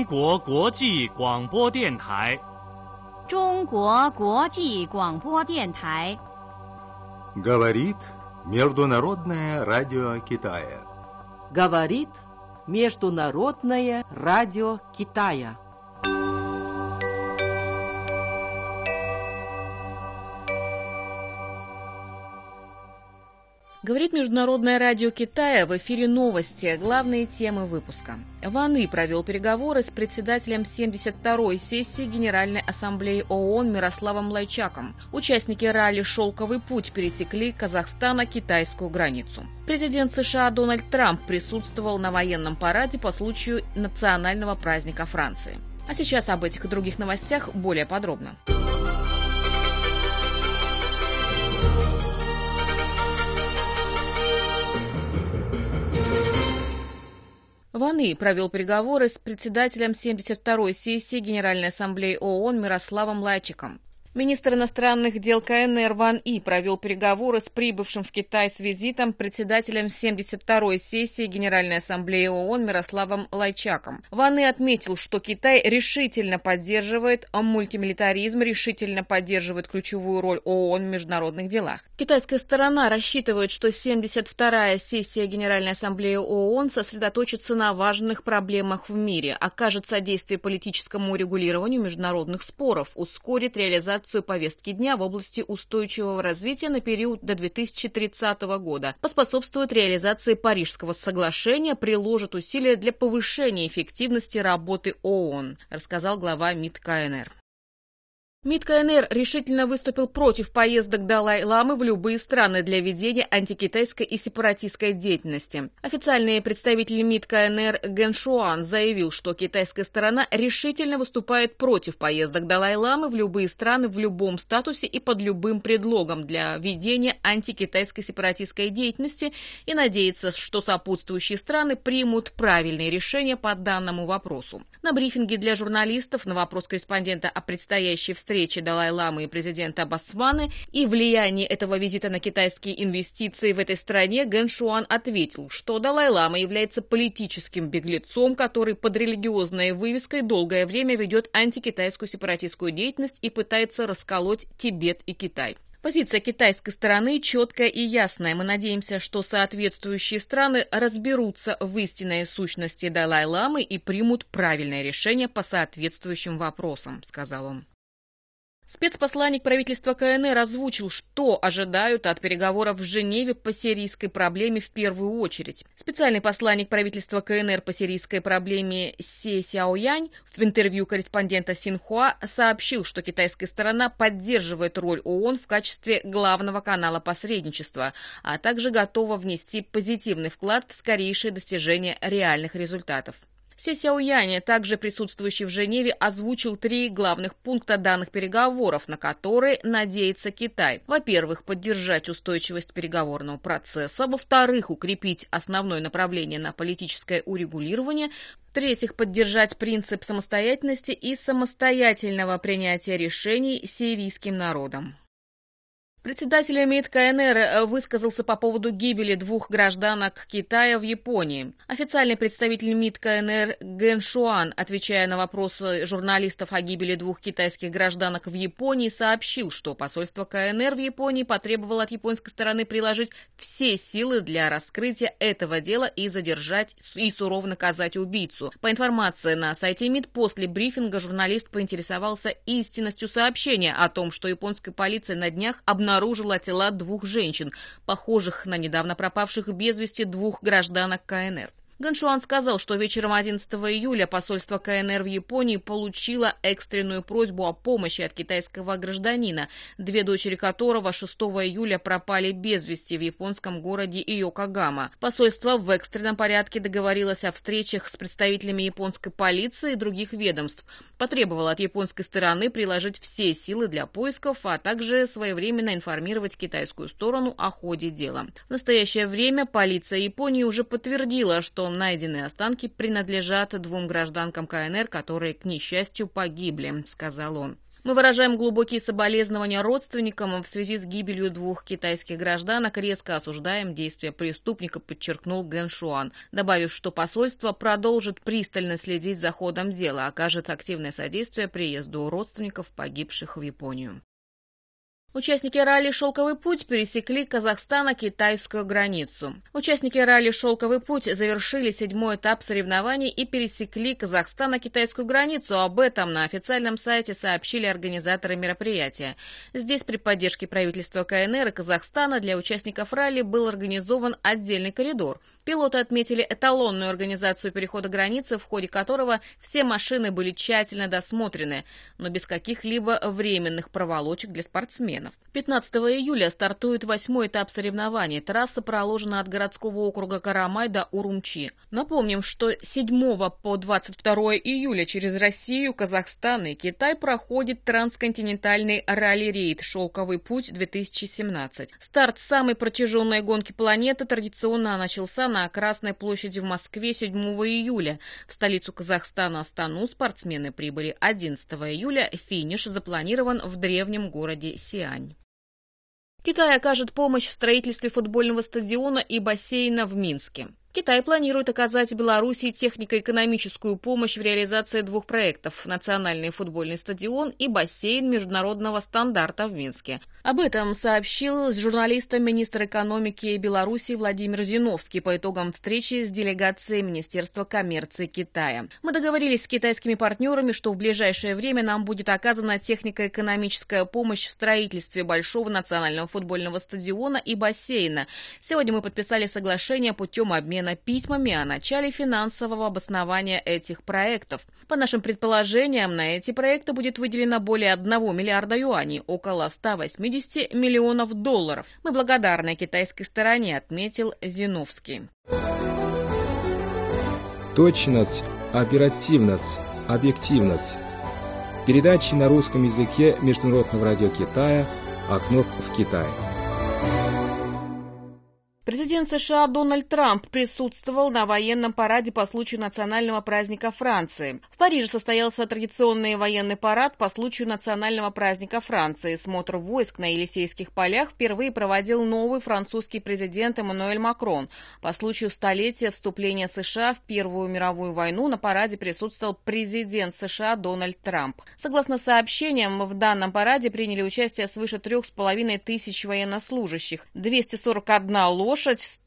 国国际广播电台。 中国国际广播电台。 Говорит Международное радио Китая. Говорит Международное радио Китая. Говорит Международное радио Китая, в эфире новости. Главные темы выпуска. Ван И провел переговоры с председателем 72-й сессии Генеральной Ассамблеи ООН Мирославом Лайчаком. Участники ралли «Шелковый путь» пересекли Казахстана-китайскую границу. Президент США Дональд Трамп присутствовал на военном параде по случаю национального праздника Франции. А сейчас об этих и других новостях более подробно. Ван И провел переговоры с председателем 72-й сессии Генеральной Ассамблеи ООН Мирославом Лайчаком. Министр иностранных дел КНР Ван И провел переговоры с прибывшим в Китай с визитом председателем 72-й сессии Генеральной Ассамблеи ООН Мирославом Лайчаком. Ван И отметил, что Китай решительно поддерживает мультимилитаризм, решительно поддерживает ключевую роль ООН в международных делах. Китайская сторона рассчитывает, что 72-я сессия Генеральной Ассамблеи ООН сосредоточится на важных проблемах в мире, окажет содействие политическому урегулированию международных споров, ускорит реализацию повестки дня в области устойчивого развития на период до 2030 года, поспособствует реализации Парижского соглашения, приложит усилия для повышения эффективности работы ООН, рассказал глава МИД КНР. МИД КНР решительно выступил против поездок Далай-ламы в любые страны для ведения антикитайской и сепаратистской деятельности. Официальный представитель МИД КНР Гэн Шуан заявил, что китайская сторона решительно выступает против поездок Далай-ламы в любые страны в любом статусе и под любым предлогом для ведения антикитайской сепаратистской деятельности и надеется, что сопутствующие страны примут правильные решения по данному вопросу. На брифинге для журналистов на вопрос корреспондента о предстоящей встрече Далай-ламы и президента Ботсваны и влияние этого визита на китайские инвестиции в этой стране Гэн Шуан ответил, что Далай-лама является политическим беглецом, который под религиозной вывеской долгое время ведет антикитайскую сепаратистскую деятельность и пытается расколоть Тибет и Китай. Позиция китайской стороны четкая и ясная. Мы надеемся, что соответствующие страны разберутся в истинной сущности Далай-ламы и примут правильное решение по соответствующим вопросам, сказал он. Спецпосланник правительства КНР озвучил, что ожидают от переговоров в Женеве по сирийской проблеме в первую очередь. Специальный посланник правительства КНР по сирийской проблеме Се Сяоянь в интервью корреспондента Синьхуа сообщил, что китайская сторона поддерживает роль ООН в качестве главного канала посредничества, а также готова внести позитивный вклад в скорейшее достижение реальных результатов. Се Сяоянь, также присутствующий в Женеве, озвучил 3 главных пункта данных переговоров, на которые надеется Китай. Во-первых, поддержать устойчивость переговорного процесса. Во-вторых, укрепить основное направление на политическое урегулирование. В-третьих, поддержать принцип самостоятельности и самостоятельного принятия решений сирийским народом. Председатель МИД КНР высказался по поводу гибели 2 гражданок Китая в Японии. Официальный представитель МИД КНР Гэн Шуан, отвечая на вопросы журналистов о гибели 2 китайских гражданок в Японии, сообщил, что посольство КНР в Японии потребовало от японской стороны приложить все силы для раскрытия этого дела и задержать и сурово наказать убийцу. По информации на сайте МИД, после брифинга журналист поинтересовался истинностью сообщения о том, что японская полиция на днях обнаружила тела 2 женщин, похожих на недавно пропавших без вести 2 гражданок КНР. Гэн Шуан сказал, что вечером 11 июля посольство КНР в Японии получило экстренную просьбу о помощи от китайского гражданина, 2 дочери которого 6 июля пропали без вести в японском городе Йокогама. Посольство в экстренном порядке договорилось о встречах с представителями японской полиции и других ведомств, потребовало от японской стороны приложить все силы для поисков, а также своевременно информировать китайскую сторону о ходе дела. В настоящее время полиция Японии уже подтвердила, что найденные останки принадлежат 2 гражданкам КНР, которые, к несчастью, погибли, сказал он. Мы выражаем глубокие соболезнования родственникам в связи с гибелью 2 китайских гражданок, резко осуждаем действия преступника, подчеркнул Гэн Шуан, добавив, что посольство продолжит пристально следить за ходом дела, окажет активное содействие приезду родственников погибших в Японию. Участники ралли «Шелковый путь» пересекли Казахстано-китайскую границу. Участники ралли «Шелковый путь» завершили 7-й этап соревнований и пересекли Казахстано-китайскую границу. Об этом на официальном сайте сообщили организаторы мероприятия. Здесь при поддержке правительства КНР и Казахстана для участников ралли был организован отдельный коридор. Пилоты отметили эталонную организацию перехода границы, в ходе которого все машины были тщательно досмотрены, но без каких-либо временных проволочек для спортсменов. 15 июля стартует 8-й этап соревнований. Трасса проложена от городского округа Карамай до Урумчи. Напомним, что 7 по 22 июля через Россию, Казахстан и Китай проходит трансконтинентальный ралли-рейд «Шелковый путь-2017». Старт самой протяженной гонки планеты традиционно начался на Красной площади в Москве 7 июля. В столицу Казахстана Астану спортсмены прибыли 11 июля. Финиш запланирован в древнем городе Сиань. Китай окажет помощь в строительстве футбольного стадиона и бассейна в Минске. Китай планирует оказать Белоруссии технико-экономическую помощь в реализации 2 проектов – национальный футбольный стадион и бассейн международного стандарта в Минске. Об этом сообщил с журналистом министр экономики Беларуси Владимир Зиновский по итогам встречи с делегацией Министерства коммерции Китая. Мы договорились с китайскими партнерами, что в ближайшее время нам будет оказана технико-экономическая помощь в строительстве большого национального футбольного стадиона и бассейна. Сегодня мы подписали соглашение путем обмена письмами о начале финансового обоснования этих проектов. По нашим предположениям, на эти проекты будет выделено более 1 миллиарда юаней, около 180 миллионов долларов. Мы благодарны китайской стороне, отметил Зиновский. Точность, оперативность, объективность. Передачи на русском языке Международного радио Китая «Окно в Китай». Президент США Дональд Трамп присутствовал на военном параде по случаю национального праздника Франции. В Париже состоялся традиционный военный парад по случаю национального праздника Франции. Смотр войск на Елисейских полях впервые проводил новый французский президент Эммануэль Макрон. По случаю столетия вступления США в Первую мировую войну на параде присутствовал президент США Дональд Трамп. Согласно сообщениям, в данном параде приняли участие свыше 3500 военнослужащих, 241 лошадь,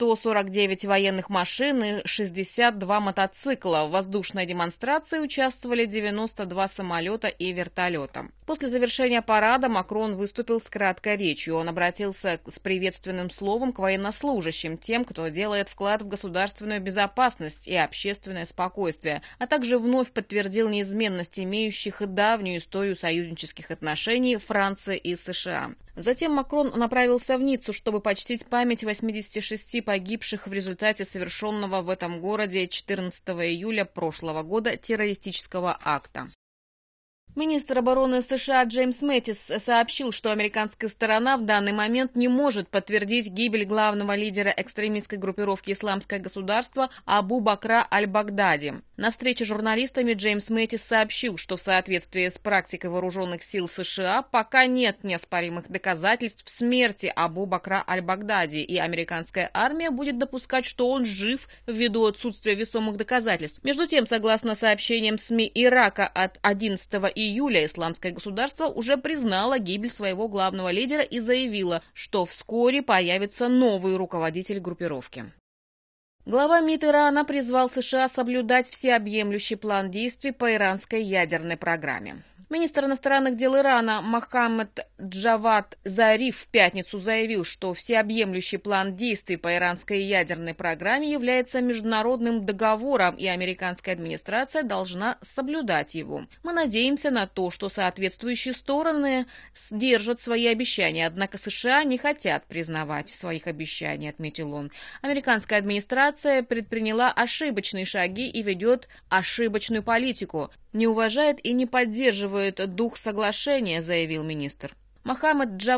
149 военных машин и 62 мотоцикла. В воздушной демонстрации участвовали 92 самолета и вертолета. После завершения парада Макрон выступил с краткой речью. Он обратился с приветственным словом к военнослужащим, тем, кто делает вклад в государственную безопасность и общественное спокойствие, а также вновь подтвердил неизменность имеющих и давнюю историю союзнических отношений Франции и США. Затем Макрон направился в Ниццу, чтобы почтить память 86 погибших в результате совершенного в этом городе 14 июля прошлого года террористического акта. Министр обороны США Джеймс Мэттис сообщил, что американская сторона в данный момент не может подтвердить гибель главного лидера экстремистской группировки «Исламское государство» Абу Бакра аль-Багдади. На встрече с журналистами Джеймс Мэттис сообщил, что в соответствии с практикой вооруженных сил США пока нет неоспоримых доказательств смерти Абу Бакра аль-Багдади, и американская армия будет допускать, что он жив ввиду отсутствия весомых доказательств. Между тем, согласно сообщениям СМИ Ирака от 11 июля, Исламское государство уже признало гибель своего главного лидера и заявило, что вскоре появится новый руководитель группировки. Глава МИД Ирана призвал США соблюдать всеобъемлющий план действий по иранской ядерной программе. Министр иностранных дел Ирана Мохаммед Джавад Зариф в пятницу заявил, что всеобъемлющий план действий по иранской ядерной программе является международным договором, и американская администрация должна соблюдать его. Мы надеемся на то, что соответствующие стороны сдержат свои обещания, однако США не хотят признавать своих обещаний, отметил он. Американская администрация предприняла ошибочные шаги и ведет ошибочную политику, не уважает и не поддерживает дух соглашения, заявил министр. Мохаммед Джавад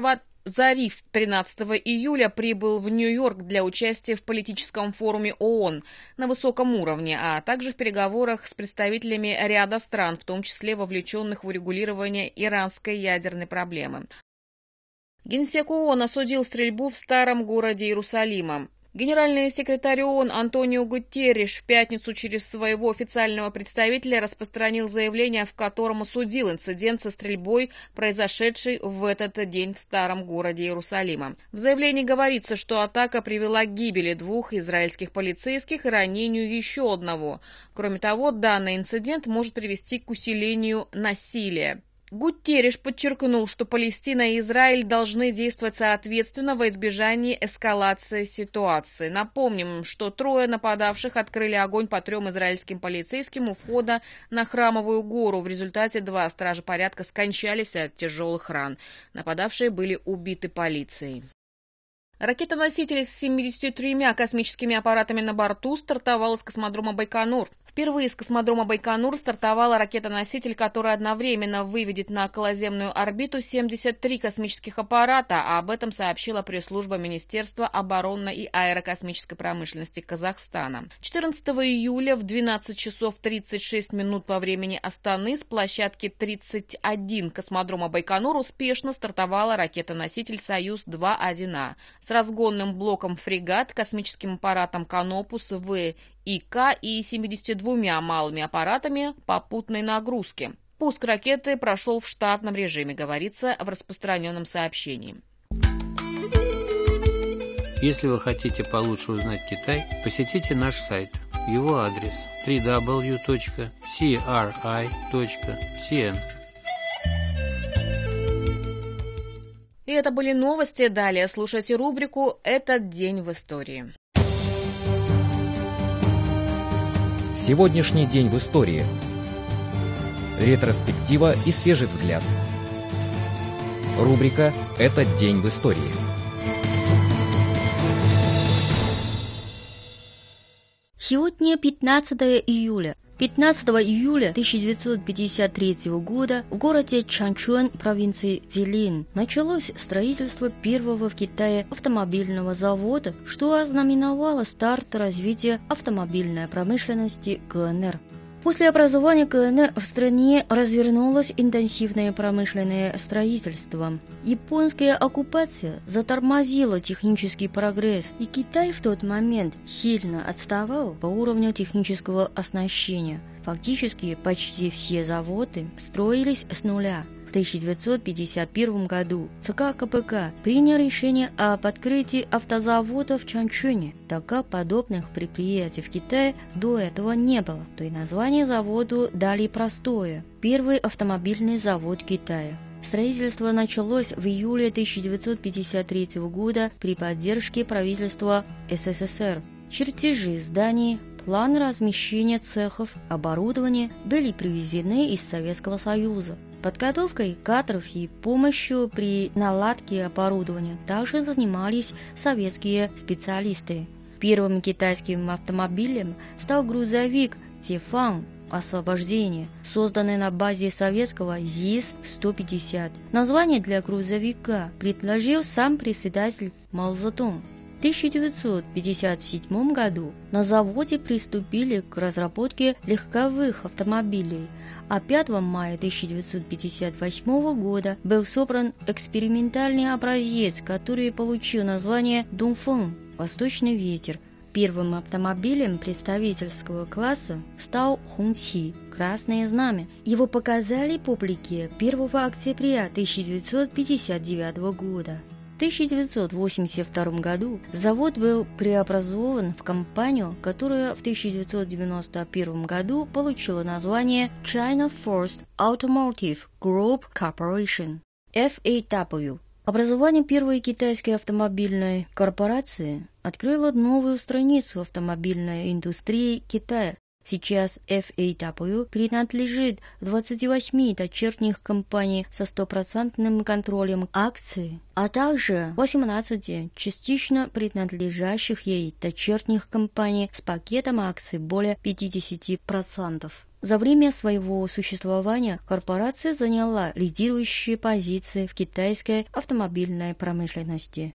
Зариф 13 июля прибыл в Нью-Йорк для участия в политическом форуме ООН на высоком уровне, а также в переговорах с представителями ряда стран, в том числе вовлеченных в урегулирование иранской ядерной проблемы. Генсек ООН осудил стрельбу в старом городе Иерусалима. Генеральный секретарь ООН Антонио Гутерриш в пятницу через своего официального представителя распространил заявление, в котором осудил инцидент со стрельбой, произошедший в этот день в старом городе Иерусалима. В заявлении говорится, что атака привела к гибели 2 израильских полицейских и ранению еще одного. Кроме того, данный инцидент может привести к усилению насилия. Гутерриш подчеркнул, что Палестина и Израиль должны действовать соответственно во избежании эскалации ситуации. Напомним, что 3 нападавших открыли огонь по 3 израильским полицейским у входа на Храмовую гору. В результате 2 стража порядка скончались от тяжелых ран. Нападавшие были убиты полицией. Ракета-носитель с 73 космическими аппаратами на борту стартовала с космодрома Байконур. Впервые с космодрома Байконур стартовала ракета-носитель, которая одновременно выведет на околоземную орбиту 73 космических аппарата, а об этом сообщила пресс-служба Министерства оборонной и аэрокосмической промышленности Казахстана. 14 июля в 12 часов 36 минут по времени Астаны с площадки 31 космодрома Байконур успешно стартовала ракета-носитель «Союз-2-1А» с разгонным блоком «Фрегат», космическим аппаратом «Канопус В» ИК и 72 малыми аппаратами попутной нагрузки. Пуск ракеты прошел в штатном режиме, говорится в распространенном сообщении. Если вы хотите получше узнать Китай, посетите наш сайт. Его адрес www.cri.cn. И это были новости. Далее слушайте рубрику «Этот день в истории». Сегодняшний день в истории. Ретроспектива и свежий взгляд. Рубрика «Этот день в истории». Сегодня 15 июля. 15 июля 1953 года в городе Чанчжун, провинции Цзилин, началось строительство первого в Китае автомобильного завода, что ознаменовало старт развития автомобильной промышленности КНР. После образования КНР в стране развернулось интенсивное промышленное строительство. Японская оккупация затормозила технический прогресс, и Китай в тот момент сильно отставал по уровню технического оснащения. Фактически почти все заводы строились с нуля. В 1951 году ЦК КПК принял решение об открытии автозавода в Чанчжуне, так как подобных предприятий в Китае до этого не было. То и название заводу дали простое – первый автомобильный завод Китая. Строительство началось в июле 1953 года при поддержке правительства СССР. Чертежи зданий, планы размещения цехов, оборудования были привезены из Советского Союза. Подготовкой кадров и помощью при наладке оборудования также занимались советские специалисты. Первым китайским автомобилем стал грузовик «Тефан» «Освобождение», созданный на базе советского ЗИС-150. Название для грузовика предложил сам председатель Мао Цзэдун. В 1957 году на заводе приступили к разработке легковых автомобилей, а 5 мая 1958 года был собран экспериментальный образец, который получил название «Дунфэн» – «Восточный ветер». Первым автомобилем представительского класса стал Хунци – «Красное знамя». Его показали публике 1 октября 1959 года. В 1982 году завод был преобразован в компанию, которая в 1991 году получила название China First Automotive Group Corporation FAW. Образование первой китайской автомобильной корпорации открыло новую страницу автомобильной индустрии Китая. Сейчас FAW принадлежит 28 дочерних компаний со 100% контролем акций, а также 18 частично принадлежащих ей дочерних компаний с пакетом акций более 50%. За время своего существования корпорация заняла лидирующие позиции в китайской автомобильной промышленности.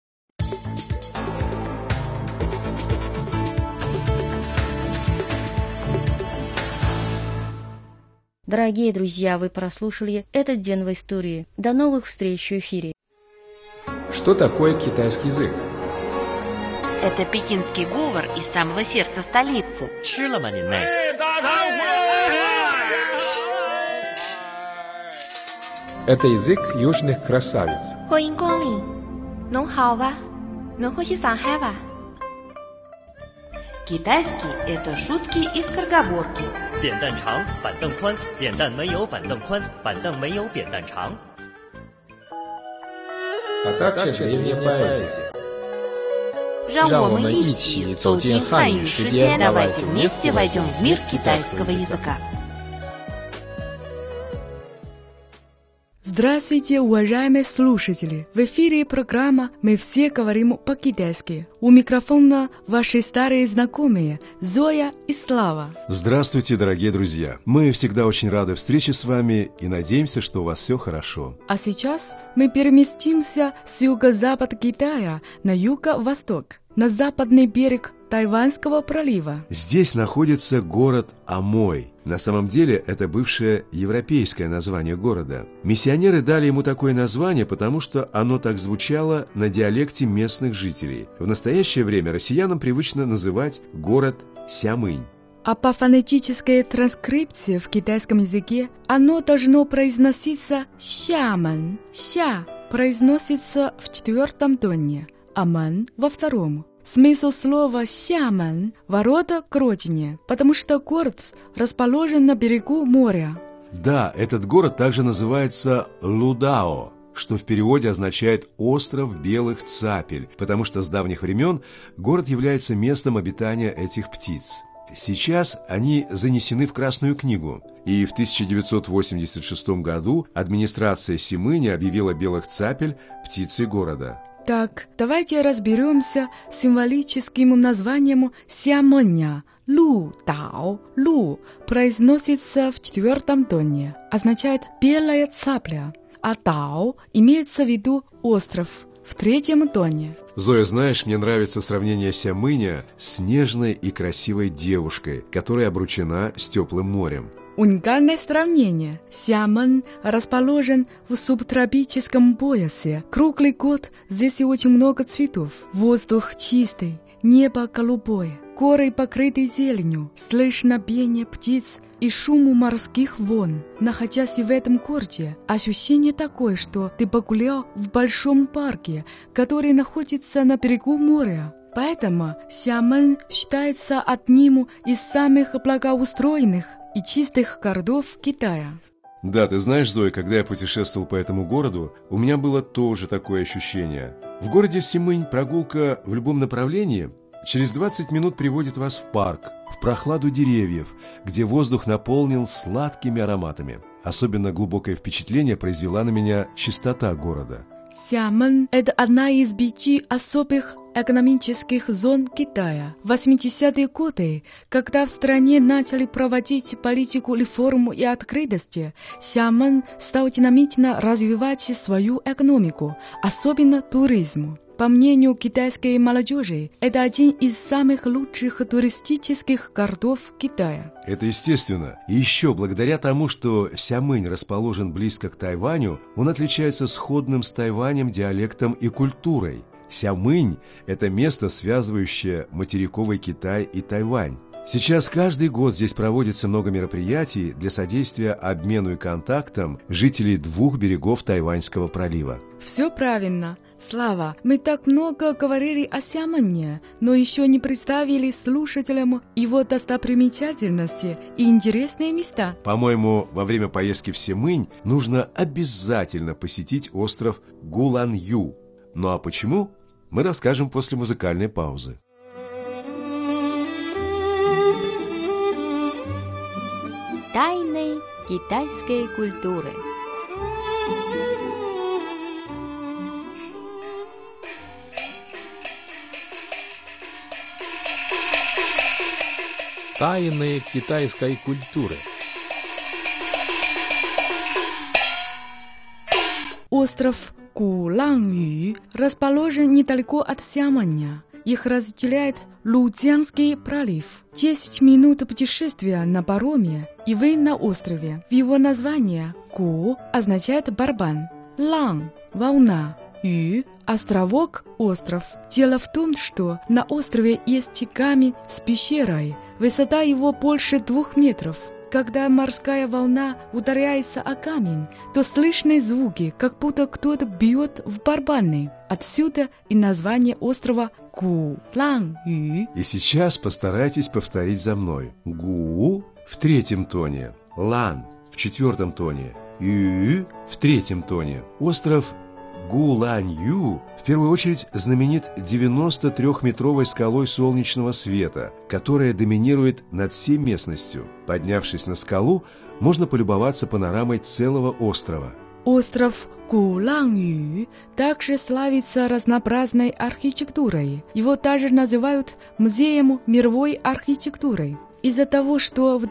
Дорогие друзья, вы прослушали этот день в истории. До новых встреч в эфире. Что такое китайский язык? Это пекинский говор из самого сердца столицы. Это язык южных красавиц. Китайский – это шутки и скороговорки. А также древняя поэзия. 让我们一起走进汉语世界， давайте вместе войдем в мир китайского языка. Здравствуйте, уважаемые слушатели! В эфире программа «Мы все говорим по-китайски». У микрофона ваши старые знакомые Зоя и Слава. Здравствуйте, дорогие друзья! Мы всегда очень рады встрече с вами и надеемся, что у вас все хорошо. А сейчас мы переместимся с юго-запада Китая на юго-восток, на западный берег Тайваньского пролива. Здесь находится город Амой. На самом деле это бывшее европейское название города. Миссионеры дали ему такое название, потому что оно так звучало на диалекте местных жителей. В настоящее время россиянам привычно называть город Сямынь. А по фонетической транскрипции в китайском языке оно должно произноситься «сямэн». «Ся» произносится в 4-м тоне, а «мэн» во 2-м. Смысл слова «сямэн» – ворота к родине, потому что город расположен на берегу моря. Да, этот город также называется Лудао, что в переводе означает «остров белых цапель», потому что с давних времен город является местом обитания этих птиц. Сейчас они занесены в Красную книгу, и в 1986 году администрация Сямыни объявила белых цапель птицей города. Так, давайте разберемся с символическим названием Сямэня. Лу-дао. Лу произносится в 4-м тоне, означает «белая цапля», а дао имеется в виду «остров» в 3-м тоне. Зоя, знаешь, мне нравится сравнение Сямыня с нежной и красивой девушкой, которая обручена с теплым морем. Уникальное сравнение. Сямэн расположен в субтропическом поясе. Круглый год здесь очень много цветов. Воздух чистый, небо голубое, горы покрыты зеленью, слышно пение птиц и шум морских волн. Находясь в этом городе, ощущение такое, что ты погулял в большом парке, который находится на берегу моря. Поэтому Сямэн считается одним из самых благоустроенных и чистых городов Китая. Да, ты знаешь, Зоя, когда я путешествовал по этому городу, у меня было тоже такое ощущение. В городе Сямынь прогулка в любом направлении через 20 минут приводит вас в парк, в прохладу деревьев, где воздух наполнен сладкими ароматами. Особенно глубокое впечатление произвела на меня чистота города. Сямэн – это одна из 5 особых экономических зон Китая. В 80-е годы, когда в стране начали проводить политику реформ и открытости, Сямэн стал динамично развивать свою экономику, особенно туризм. По мнению китайской молодежи, это один из самых лучших туристических городов Китая. Это естественно. И еще благодаря тому, что Сямынь расположен близко к Тайваню, он отличается сходным с Тайванем диалектом и культурой. Сямынь – это место, связывающее материковый Китай и Тайвань. Сейчас каждый год здесь проводится много мероприятий для содействия обмену и контактам жителей 2 берегов Тайваньского пролива. Все правильно. Слава, мы так много говорили о Сямэне, но еще не представили слушателям его достопримечательности и интересные места. По-моему, во время поездки в Сямынь нужно обязательно посетить остров Гуланью. Ну а почему, мы расскажем после музыкальной паузы. Тайны китайской культуры. Тайны китайской культуры. Остров Гуланью расположен недалеко от Сямэня. Их разделяет Лудзянский пролив. 10 минут путешествия на пароме, и вы на острове. В его названии Гу означает барабан, Лан – волна, Ю – островок, остров. Дело в том, что на острове есть камень с пещерой. Высота его больше 2 метров. Когда морская волна ударяется о камень, то слышны звуки, как будто кто-то бьет в барабаны. Отсюда и название острова Гуланью. И сейчас постарайтесь повторить за мной. Гу в 3-м тоне, Лан в 4-м тоне, Ю в 3-м тоне. Остров Гуланью в первую очередь знаменит 93-метровой скалой солнечного света, которая доминирует над всей местностью. Поднявшись на скалу, можно полюбоваться панорамой целого острова. Остров Гуланью также славится разнообразной архитектурой. Его также называют музеем мировой архитектуры. Из-за того, что в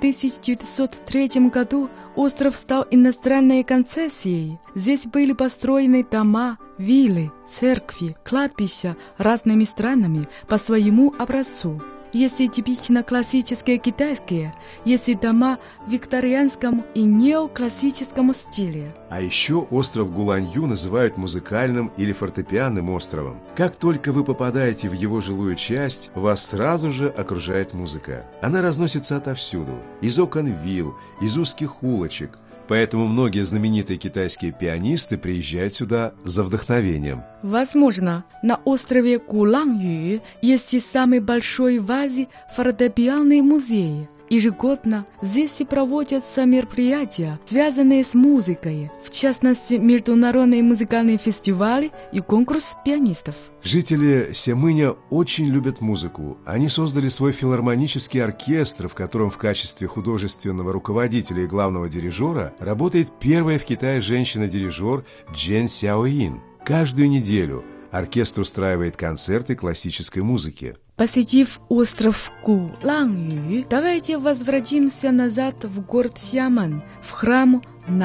1903 году остров стал иностранной концессией, здесь были построены дома, виллы, церкви, кладбища разными странами по своему образцу. Есть и типично классические китайские, есть и дома в викторианском и неоклассическом стиле. А еще остров Гуланью называют музыкальным или фортепианным островом. Как только вы попадаете в его жилую часть, вас сразу же окружает музыка. Она разносится отовсюду, из окон вилл, из узких улочек. Поэтому многие знаменитые китайские пианисты приезжают сюда за вдохновением. Возможно, на острове Гуланью есть и самый большой в Азии фортепианный музей. Ежегодно здесь и проводятся мероприятия, связанные с музыкой, в частности, международные музыкальные фестивали и конкурс пианистов. Жители Сямэня очень любят музыку. Они создали свой филармонический оркестр, в котором в качестве художественного руководителя и главного дирижера работает первая в Китае женщина-дирижер Джен Сяоин. Каждую неделю оркестр устраивает концерты классической музыки. Посетив остров Гуланью, давайте возвратимся назад в город Сямэн, в храм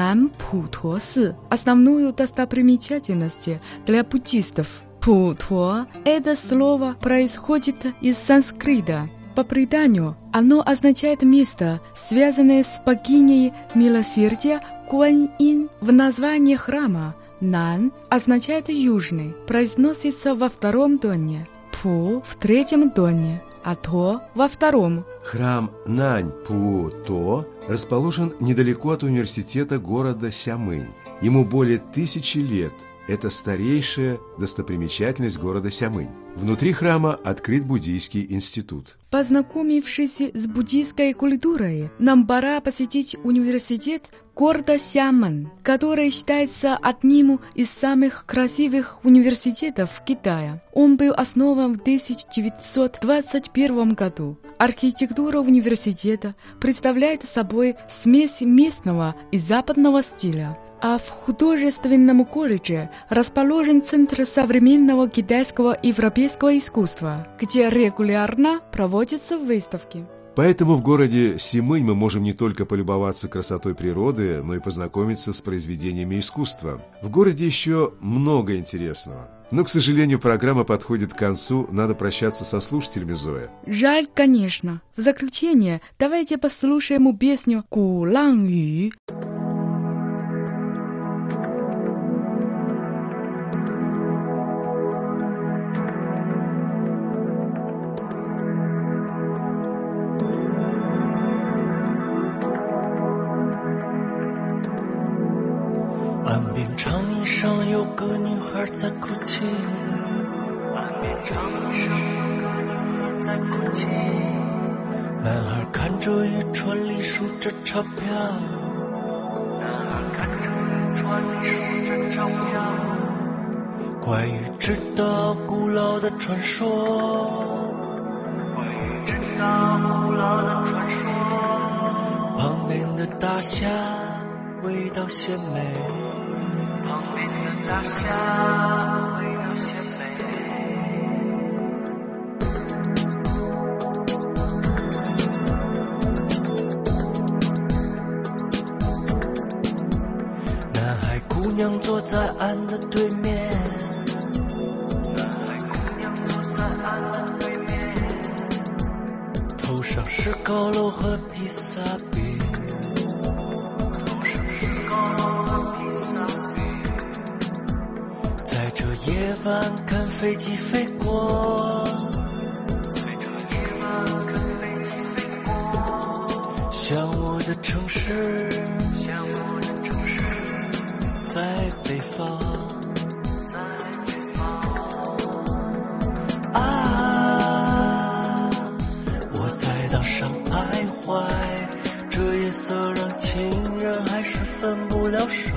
Нанпутосы, основную достопримечательность для буддистов. Путо – это слово происходит из санскрита. По преданию, оно означает место, связанное с богиней милосердия Гуаньин. В названии храма Нан означает южный, произносится во 2-м тоне. Пу в 3-м тоне, а То во 2-м. Храм Наньпуто расположен недалеко от университета города Сямэнь. Ему более 1000 лет. Это старейшая достопримечательность города Сямэнь. Внутри храма открыт буддийский институт. Познакомившись с буддийской культурой, нам пора посетить университет города Сямэн, который считается одним из самых красивых университетов Китая. Он был основан в 1921 году. Архитектура университета представляет собой смесь местного и западного стиля. А в художественном колледже расположен Центр современного китайского и европейского искусства, где регулярно проводятся выставки. Поэтому в городе Сямэнь мы можем не только полюбоваться красотой природы, но и познакомиться с произведениями искусства. В городе еще много интересного. Но, к сожалению, программа подходит к концу, надо прощаться со слушателями, Зоя. Жаль, конечно. В заключение давайте послушаем песню «Гуланью». 岸边长椅上有个女孩在哭泣，岸边长椅上有个女孩在哭泣。男孩看着渔船里数着钞票，男孩看着渔船里数着钞票。关于知道古老的传说，关于知道古老的传说，旁边的大虾味道鲜美。旁边的大虾味道鲜美。男孩姑娘坐在岸是高楼和披萨比，在这夜晚看飞机飞过，像我的城市，在北方。我在岛上徘徊，这夜色让情人还是分不了手。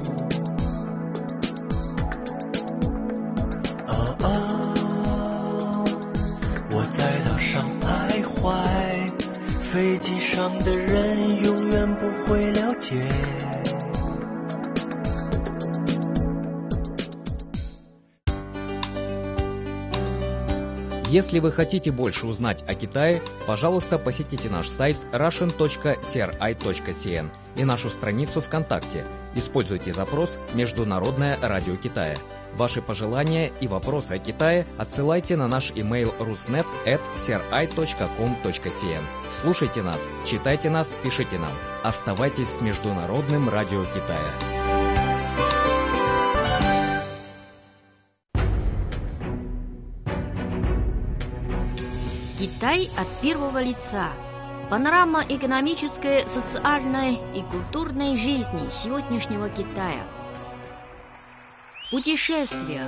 我在岛上徘徊，飞机上的人永远不会了解。 Если вы хотите больше узнать о Китае, пожалуйста, посетите наш сайт russian.cri.cn и нашу страницу ВКонтакте. Используйте запрос «Международное радио Китая». Ваши пожелания и вопросы о Китае отсылайте на наш имейл rusnet@cri.com.cn. Слушайте нас, читайте нас, пишите нам. Оставайтесь с Международным радио Китая. Китай от первого лица. Панорама экономической, социальной и культурной жизни сегодняшнего Китая. Путешествия.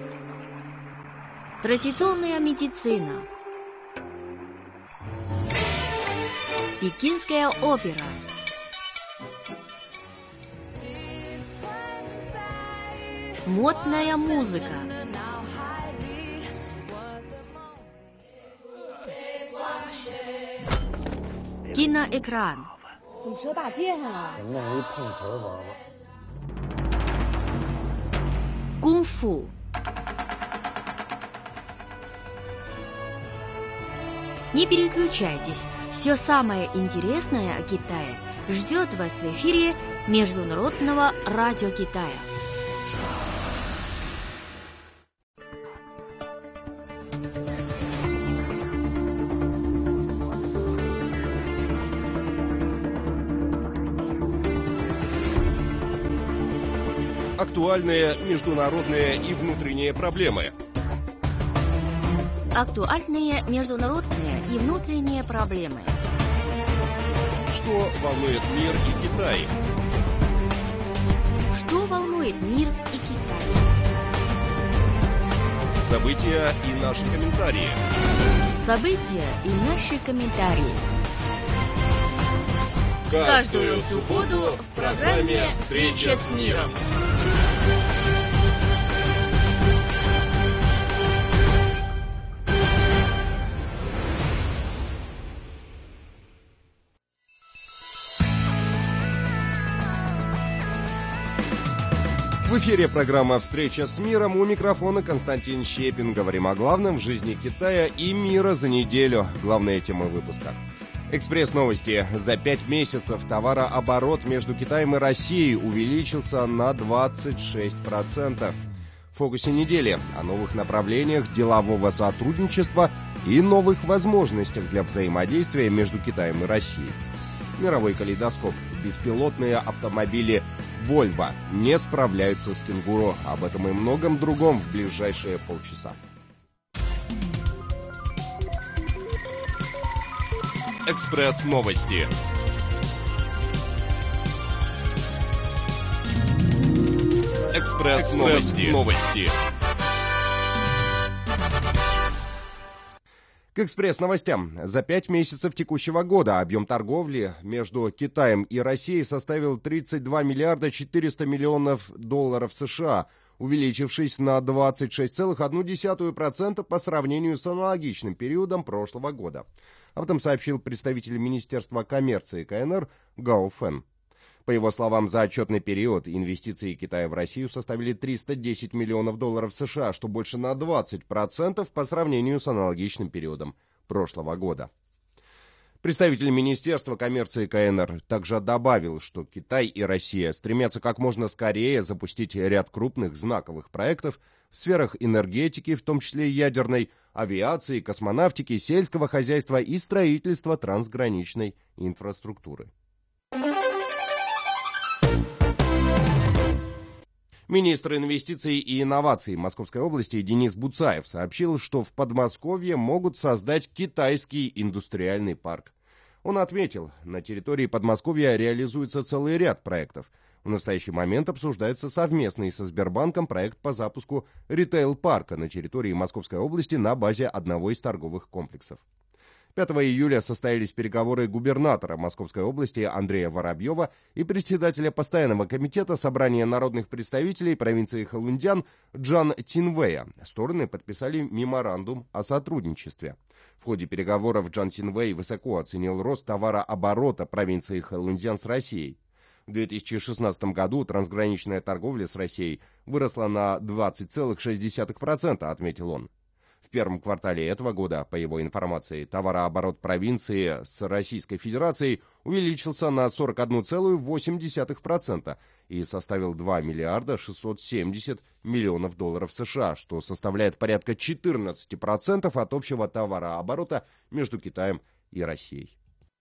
Традиционная медицина. Пекинская опера. Модная музыка. Киноэкран. 怎么折大街上了？ 弄一碰瓷儿玩玩。 Кунг-фу. Не переключайтесь, все самое интересное о Китае ждет вас в эфире Международного радио Китая. Актуальные международные и внутренние проблемы. Актуальные международные и внутренние проблемы. Что волнует мир и Китай? Что волнует мир и Китай? События и наши комментарии. События и наши комментарии. Каждую субботу в программе «Встреча с миром». В эфире программа «Встреча с миром». У микрофона Константин Щепин. Говорим о главном в жизни Китая и мира за неделю. Главные темы выпуска. Экспресс-новости. За 5 месяцев товарооборот между Китаем и Россией увеличился на 26%. В фокусе недели о новых направлениях делового сотрудничества и новых возможностях для взаимодействия между Китаем и Россией. Мировой калейдоскоп. Беспилотные автомобили Volvo не справляются с кенгуру. Об этом и многом другом в ближайшие полчаса. Экспресс-новости. Экспресс-новости. К экспресс-новостям. За 5 месяцев текущего года объем торговли между Китаем и Россией составил 32 миллиарда 400 миллионов долларов США, увеличившись на 26,1% по сравнению с аналогичным периодом прошлого года. Об этом сообщил представитель Министерства коммерции КНР Гао Фэн. По его словам, за отчетный период инвестиции Китая в Россию составили 310 миллионов долларов США, что больше на 20% по сравнению с аналогичным периодом прошлого года. Представитель Министерства коммерции КНР также добавил, что Китай и Россия стремятся как можно скорее запустить ряд крупных знаковых проектов в сферах энергетики, в том числе ядерной, авиации, космонавтики, сельского хозяйства и строительства трансграничной инфраструктуры. Министр инвестиций и инноваций Московской области Денис Буцаев сообщил, что в Подмосковье могут создать китайский индустриальный парк. Он отметил, на территории Подмосковья реализуется целый ряд проектов. В настоящий момент обсуждается совместный со Сбербанком проект по запуску ритейл-парка на территории Московской области на базе одного из торговых комплексов. 5 июля состоялись переговоры губернатора Московской области Андрея Воробьева и председателя постоянного комитета собрания народных представителей провинции Хэлунцзян Джан Цинвэя. Стороны подписали меморандум о сотрудничестве. В ходе переговоров Джан Цинвэй высоко оценил рост товарооборота провинции Хэлунцзян с Россией. В 2016 году трансграничная торговля с Россией выросла на 20,6%, отметил он. В первом квартале этого года, по его информации, товарооборот провинции с Российской Федерацией увеличился на 41,8% и составил 2 миллиарда 670 миллионов долларов США, что составляет порядка 14% от общего товарооборота между Китаем и Россией.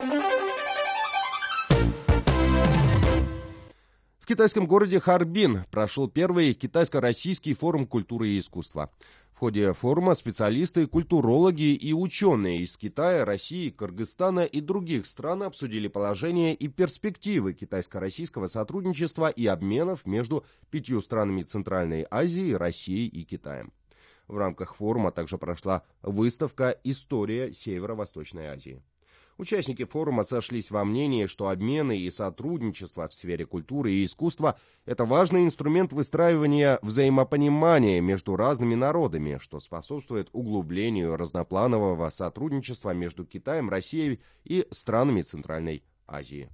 В китайском городе Харбин прошел первый китайско-российский форум культуры и искусства. В ходе форума специалисты, культурологи и ученые из Китая, России, Кыргызстана и других стран обсудили положение и перспективы китайско-российского сотрудничества и обменов между 5 странами Центральной Азии, Россией и Китаем. В рамках форума также прошла выставка «История Северо-Восточной Азии». Участники форума сошлись во мнении, что обмены и сотрудничество в сфере культуры и искусства – это важный инструмент выстраивания взаимопонимания между разными народами, что способствует углублению разнопланового сотрудничества между Китаем, Россией и странами Центральной Азии.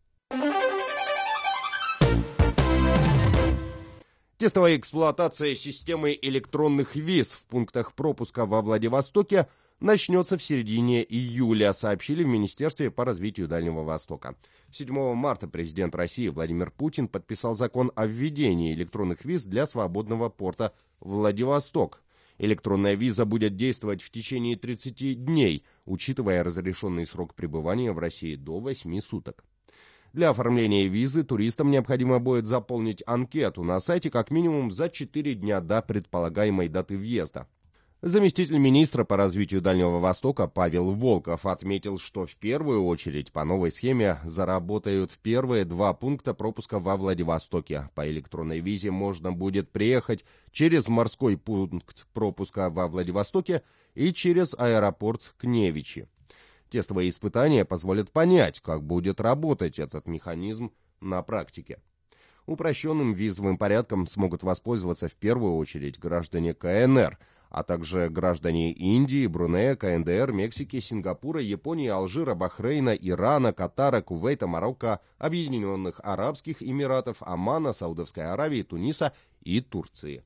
Тестовая эксплуатация системы электронных виз в пунктах пропуска во Владивостоке начнется в середине июля, сообщили в Министерстве по развитию Дальнего Востока. 7 марта президент России Владимир Путин подписал закон о введении электронных виз для свободного порта Владивосток. Электронная виза будет действовать в течение 30 дней, учитывая разрешенный срок пребывания в России до 8 суток. Для оформления визы туристам необходимо будет заполнить анкету на сайте как минимум за 4 дня до предполагаемой даты въезда. Заместитель министра по развитию Дальнего Востока Павел Волков отметил, что в первую очередь по новой схеме заработают первые 2 пункта пропуска во Владивостоке. По электронной визе можно будет приехать через морской пункт пропуска во Владивостоке и через аэропорт Кневичи. Тестовые испытания позволят понять, как будет работать этот механизм на практике. Упрощенным визовым порядком смогут воспользоваться в первую очередь граждане КНР, а также граждане Индии, Брунея, КНДР, Мексики, Сингапура, Японии, Алжира, Бахрейна, Ирана, Катара, Кувейта, Марокко, Объединенных Арабских Эмиратов, Омана, Саудовской Аравии, Туниса и Турции.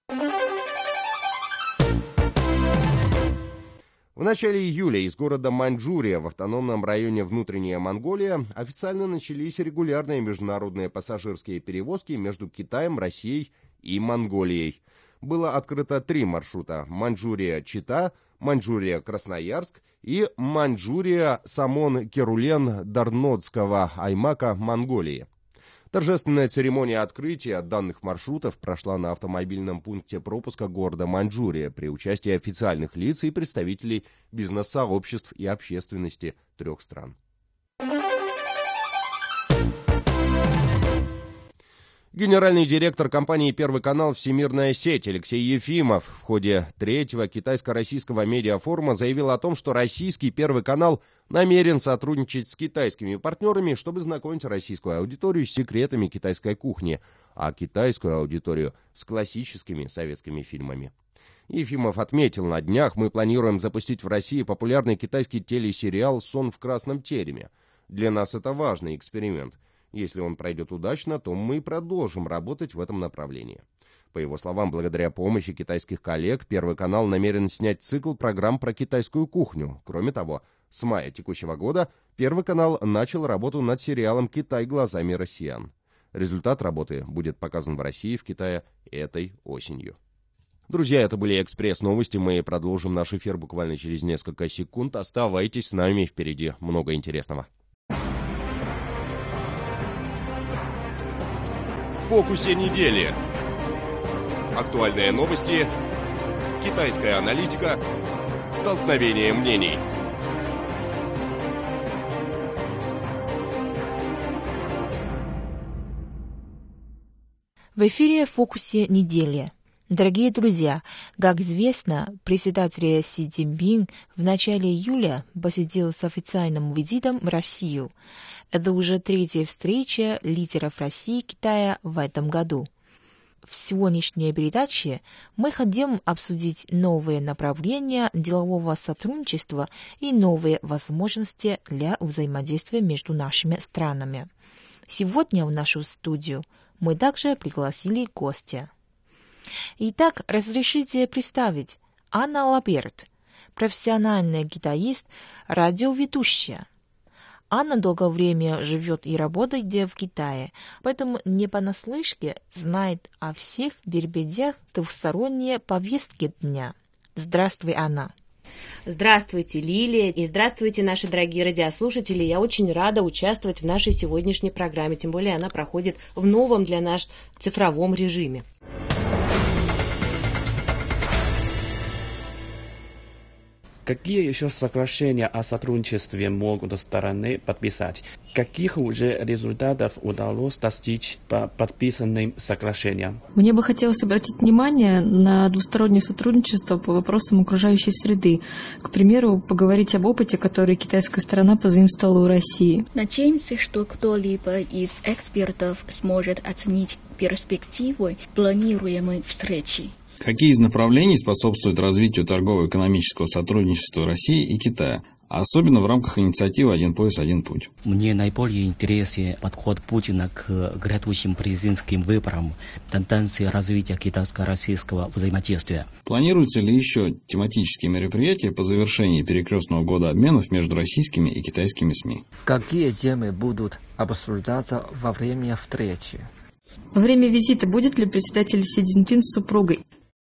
В начале июля из города Маньчжурия в автономном районе Внутренняя Монголия официально начались регулярные международные пассажирские перевозки между Китаем, Россией и Монголией. Было открыто 3 маршрута – Маньчжурия-Чита, Маньчжурия-Красноярск и Маньчжурия-Самон-Керулен-Дарнодского аймака Монголии. Торжественная церемония открытия данных маршрутов прошла на автомобильном пункте пропуска города Маньчжурия при участии официальных лиц и представителей бизнес-сообществ и общественности 3 стран. Генеральный директор компании «Первый канал» «Всемирная сеть» Алексей Ефимов в ходе 3-го китайско-российского медиафорума заявил о том, что российский «Первый канал» намерен сотрудничать с китайскими партнерами, чтобы знакомить российскую аудиторию с секретами китайской кухни, а китайскую аудиторию с классическими советскими фильмами. Ефимов отметил, на днях мы планируем запустить в России популярный китайский телесериал «Сон в красном тереме». Для нас это важный эксперимент. Если он пройдет удачно, то мы продолжим работать в этом направлении. По его словам, благодаря помощи китайских коллег, Первый канал намерен снять цикл программ про китайскую кухню. Кроме того, С мая текущего года Первый канал начал работу над сериалом «Китай глазами россиян». Результат работы будет показан в России и в Китае этой осенью. Друзья, это были экспресс-новости. Мы продолжим наш эфир буквально через несколько секунд. Оставайтесь с нами, впереди много интересного. В фокусе недели. Актуальные новости, китайская аналитика, столкновение мнений. В эфире «В фокусе недели». Дорогие друзья, как известно, председатель Си Цзиньпин в начале июля посетил с официальным визитом Россию. Это уже третья встреча лидеров России и Китая в этом году. В сегодняшней передаче мы хотим обсудить новые направления делового сотрудничества и новые возможности для взаимодействия между нашими странами. Сегодня в нашу студию мы также пригласили гостя. Итак, разрешите представить Анна Лаберт, профессиональный гитарист, радиоведущая. Анна долгое время живет и работает в Китае, поэтому не понаслышке знает о всех перипетиях двухсторонней повестки дня. Здравствуй, Анна. Здравствуйте, Лилия, и здравствуйте, наши дорогие радиослушатели. Я очень рада участвовать в нашей сегодняшней программе, тем более она проходит в новом для нас цифровом режиме. Какие еще соглашения о сотрудничестве могут стороны подписать? Каких уже результатов удалось достичь по подписанным соглашениям? Мне бы хотелось обратить внимание на двустороннее сотрудничество по вопросам окружающей среды. К примеру, поговорить об опыте, который китайская сторона позаимствовала у России. Надеемся, что кто-либо из экспертов сможет оценить перспективы планируемой встречи. Какие из направлений способствуют развитию торгово-экономического сотрудничества России и Китая, особенно в рамках инициативы «Один пояс, один путь»? Мне наиболее интересен подход Путина к грядущим президентским выборам, тенденции развития китайско-российского взаимодействия. Планируются ли еще тематические мероприятия по завершении перекрестного года обменов между российскими и китайскими СМИ? Какие темы будут обсуждаться во время встречи? Во время визита будет ли председатель Си Цзиньпин с супругой?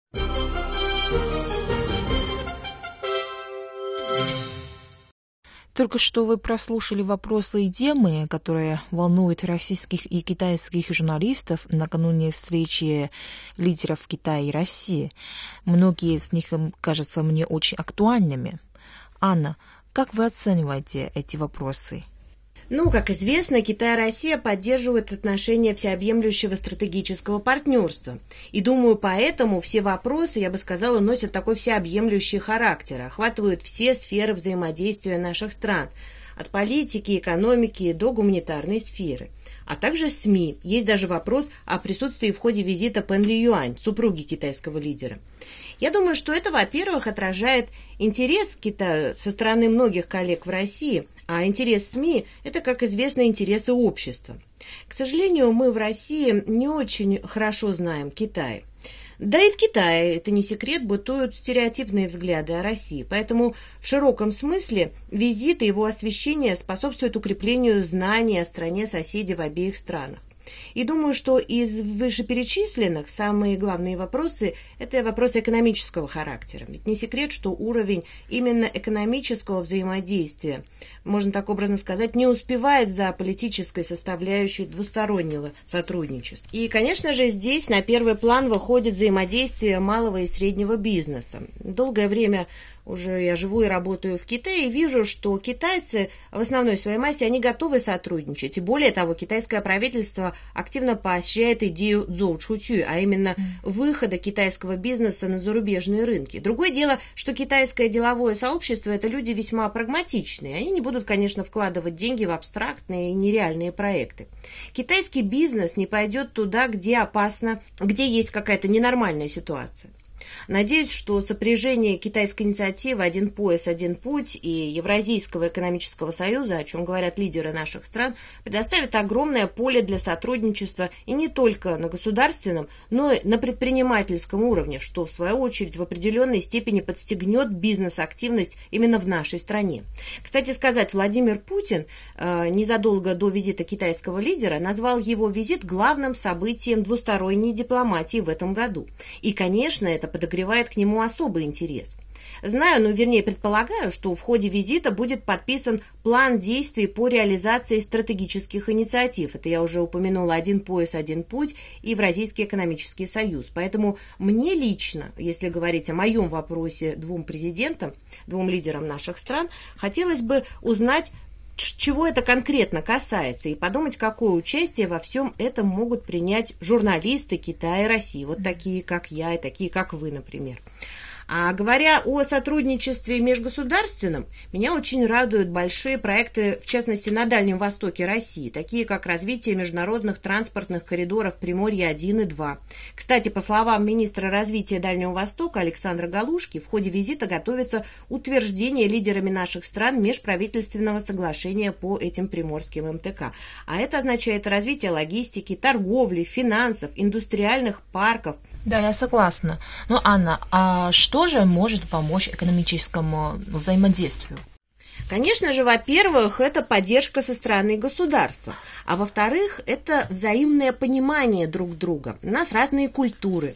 Только что вы прослушали вопросы и темы, которые волнуют российских и китайских журналистов накануне встречи лидеров Китая и России. Многие из них кажутся мне очень актуальными. Анна, как вы оцениваете эти вопросы? Как известно, Китай и Россия поддерживают отношения всеобъемлющего стратегического партнерства. И думаю, поэтому все вопросы, я бы сказала, носят такой всеобъемлющий характер, охватывают все сферы взаимодействия наших стран, от политики, экономики до гуманитарной сферы. А также СМИ. Есть даже вопрос о присутствии в ходе визита Пэн Лиюань, супруги китайского лидера. Я думаю, что это, во-первых, отражает интерес к Китаю со стороны многих коллег в России, а интерес СМИ – это, как известно, интересы общества. К сожалению, мы в России не очень хорошо знаем Китай. Да и в Китае, это не секрет, бытуют стереотипные взгляды о России. Поэтому в широком смысле визит и его освещение способствуют укреплению знаний о стране-соседе в обеих странах. И думаю, что из вышеперечисленных самые главные вопросы – это вопросы экономического характера. Ведь не секрет, что уровень именно экономического взаимодействия, можно так образно сказать, не успевает за политической составляющей двустороннего сотрудничества. И, конечно же, здесь на первый план выходит взаимодействие малого и среднего бизнеса. Долгое время уже я живу и работаю в Китае, и вижу, что китайцы в основной своей массе, они готовы сотрудничать. И более того, китайское правительство активно поощряет идею зоучутю, а именно выхода китайского бизнеса на зарубежные рынки. Другое дело, что китайское деловое сообщество – это люди весьма прагматичные. Они не будут, конечно, вкладывать деньги в абстрактные и нереальные проекты. Китайский бизнес не пойдет туда, где опасно, где есть какая-то ненормальная ситуация. Надеюсь, что сопряжение китайской инициативы «Один пояс, один путь» и Евразийского экономического союза, о чем говорят лидеры наших стран, предоставит огромное поле для сотрудничества и не только на государственном, но и на предпринимательском уровне, что в свою очередь в определенной степени подстегнет бизнес-активность именно в нашей стране. Кстати сказать, Владимир Путин незадолго до визита китайского лидера назвал его визит главным событием двусторонней дипломатии в этом году. И, конечно, это подогревает к нему особый интерес. Знаю, вернее предполагаю, что в ходе визита будет подписан план действий по реализации стратегических инициатив. Это я уже упомянула «Один пояс, один путь» и Евразийский экономический союз. Поэтому мне лично, если говорить о моем вопросе двум президентам, двум лидерам наших стран, хотелось бы узнать, чего это конкретно касается, и подумать, какое участие во всем этом могут принять журналисты Китая и России, вот такие, как я, и такие, как вы, например. А говоря о сотрудничестве межгосударственном, меня очень радуют большие проекты, в частности, на Дальнем Востоке России, такие как развитие международных транспортных коридоров Приморья-1 и 2. Кстати, по словам министра развития Дальнего Востока Александра Галушки, в ходе визита готовится утверждение лидерами наших стран межправительственного соглашения по этим приморским МТК. А это означает развитие логистики, торговли, финансов, индустриальных парков. Да, я согласна. Но, Анна, а что же может помочь экономическому взаимодействию? Конечно же, во-первых, это поддержка со стороны государства, а во-вторых, это взаимное понимание друг друга. У нас разные культуры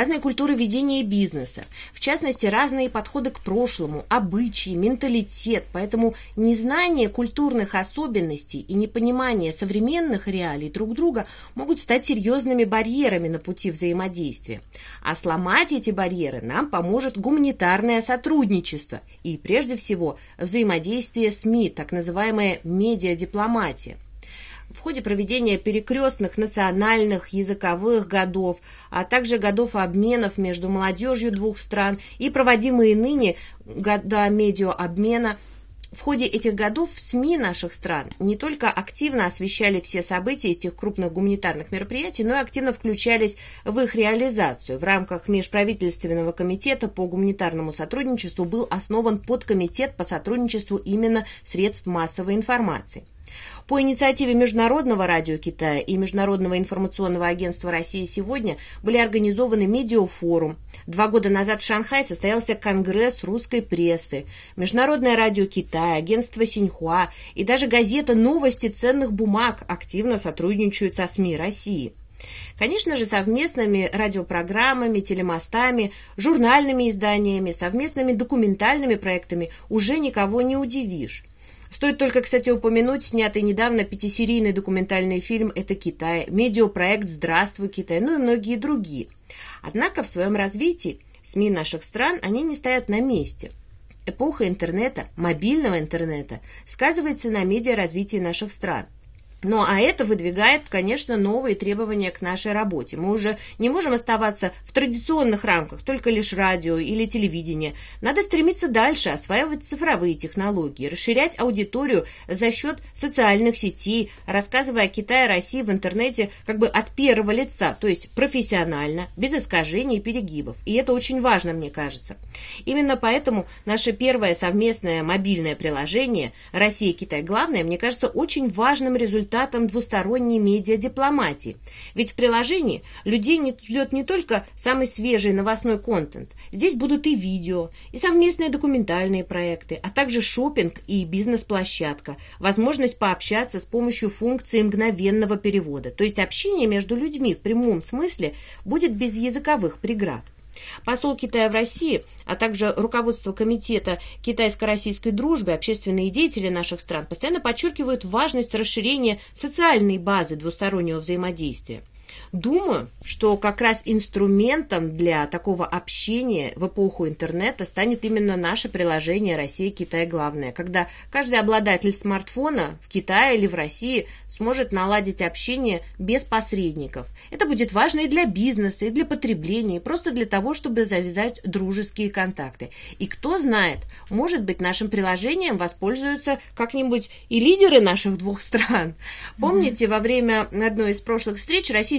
ведения бизнеса, в частности, разные подходы к прошлому, обычаи, менталитет, поэтому незнание культурных особенностей и непонимание современных реалий друг друга могут стать серьезными барьерами на пути взаимодействия. А сломать эти барьеры нам поможет гуманитарное сотрудничество и, прежде всего, взаимодействие СМИ, так называемая медиадипломатия. В ходе проведения перекрестных национальных языковых годов, а также годов обменов между молодежью двух стран и проводимые ныне года медиаобмена, в ходе этих годов СМИ наших стран не только активно освещали все события этих крупных гуманитарных мероприятий, но и активно включались в их реализацию. В рамках Межправительственного комитета по гуманитарному сотрудничеству был основан подкомитет по сотрудничеству именно средств массовой информации. По инициативе Международного радио Китая и Международного информационного агентства России сегодня были организованы медиафорум. 2 года назад в Шанхае состоялся конгресс русской прессы. Международное радио Китая, агентство Синьхуа и даже газета «Новости ценных бумаг» активно сотрудничают со СМИ России. Конечно же, совместными радиопрограммами, телемостами, журнальными изданиями, совместными документальными проектами уже никого не удивишь. Стоит только, кстати, упомянуть снятый недавно 5-серийный документальный фильм «Это Китай», медиапроект «Здравствуй, Китай», ну и многие другие. Однако в своем развитии СМИ наших стран, они не стоят на месте. Эпоха интернета, мобильного интернета, сказывается на медиаразвитии наших стран. Ну, а это выдвигает, конечно, новые требования к нашей работе. Мы уже не можем оставаться в традиционных рамках, только лишь радио или телевидение. Надо стремиться дальше, осваивать цифровые технологии, расширять аудиторию за счет социальных сетей, рассказывая о Китае и России в интернете как бы от первого лица, то есть профессионально, без искажений и перегибов. И это очень важно, мне кажется. Именно поэтому наше первое совместное мобильное приложение «Россия, Китай, главное», мне кажется, очень важным результатом двусторонней медиадипломатии. Ведь в приложении людей ждет не только самый свежий новостной контент. Здесь будут и видео, и совместные документальные проекты, а также шопинг и бизнес-площадка, возможность пообщаться с помощью функции мгновенного перевода. То есть общение между людьми в прямом смысле будет без языковых преград. Посол Китая в России, а также руководство Комитета китайско-российской дружбы, общественные деятели наших стран постоянно подчеркивают важность расширения социальной базы двустороннего взаимодействия. Думаю, что как раз инструментом для такого общения в эпоху интернета станет именно наше приложение «Россия, Китай, главное», когда каждый обладатель смартфона в Китае или в России сможет наладить общение без посредников. Это будет важно и для бизнеса, и для потребления, и просто для того, чтобы завязать дружеские контакты. И кто знает, может быть, нашим приложением воспользуются как-нибудь и лидеры наших двух стран. Помните, во время одной из прошлых встреч российский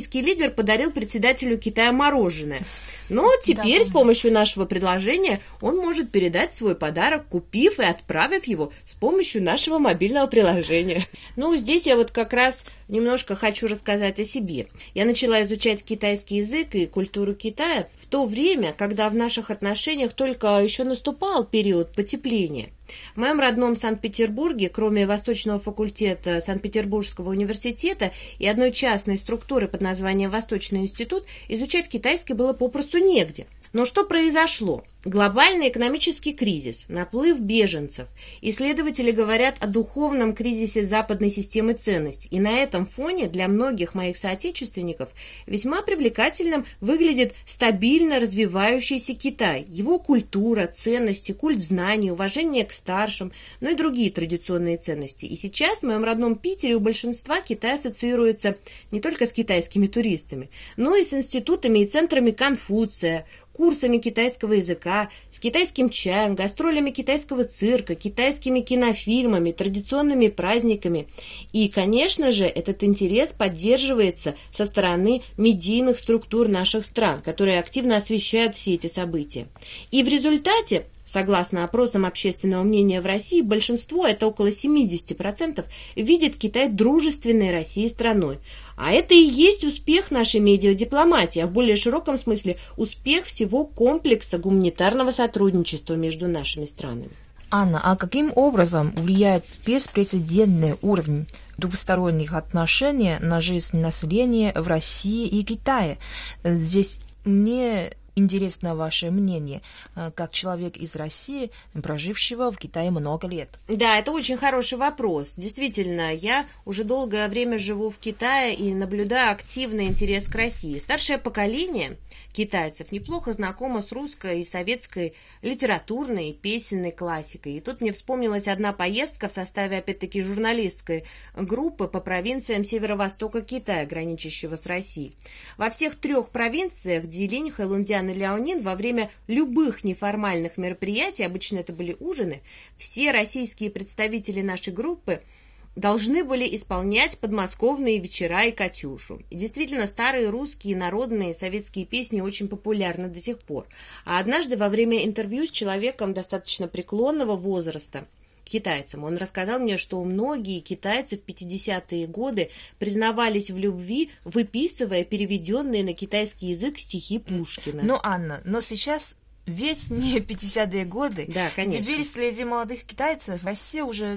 российский лидер подарил председателю Китая мороженое. Но теперь с помощью нашего предложения он может передать свой подарок, купив и отправив его с помощью нашего мобильного приложения. Ну, здесь я вот как раз немножко хочу рассказать о себе. Я начала изучать китайский язык и культуру Китая в то время, когда в наших отношениях только еще наступал период потепления. В моем родном Санкт-Петербурге, кроме Восточного факультета Санкт-Петербургского университета и одной частной структуры под названием Восточный институт, изучать китайский было попросту негде. Но что произошло? Глобальный экономический кризис, наплыв беженцев. Исследователи говорят о духовном кризисе западной системы ценностей. И на этом фоне для многих моих соотечественников весьма привлекательным выглядит стабильно развивающийся Китай. Его культура, ценности, культ знаний, уважение к старшим, ну и другие традиционные ценности. И сейчас в моем родном Питере у большинства Китай ассоциируется не только с китайскими туристами, но и с институтами и центрами Конфуция, курсами китайского языка, с китайским чаем, гастролями китайского цирка, китайскими кинофильмами, традиционными праздниками. И, конечно же, этот интерес поддерживается со стороны медийных структур наших стран, которые активно освещают все эти события. И в результате, согласно опросам общественного мнения в России, большинство, это около 70%, видит Китай дружественной России страной. А это и есть успех нашей медиадипломатии, а в более широком смысле успех всего комплекса гуманитарного сотрудничества между нашими странами. Анна, а каким образом влияет беспрецедентный уровень двусторонних отношений на жизнь населения в России и Китае? Здесь мне интересно ваше мнение, как человек из России, прожившего в Китае много лет. Да, это очень хороший вопрос. Действительно, я уже долгое время живу в Китае и наблюдаю активный интерес к России. Старшее поколение китайцев неплохо знакомо с русской и советской литературной и песенной классикой. И тут мне вспомнилась одна поездка в составе, опять-таки, журналистской группы по провинциям северо-востока Китая, граничащего с Россией. Во всех 3 провинциях Дилинь, Хэлунцзян и Ляонин во время любых неформальных мероприятий, обычно это были ужины, все российские представители нашей группы должны были исполнять подмосковные вечера и «Катюшу». И действительно, старые русские народные советские песни очень популярны до сих пор. А однажды во время интервью с человеком достаточно преклонного возраста, китайцам, он рассказал мне, что многие китайцы в 50-е годы признавались в любви, выписывая переведенные на китайский язык стихи Пушкина. Ну, Анна, но сейчас ведь не 50-е годы. Да, конечно. Теперь среди молодых китайцев в России уже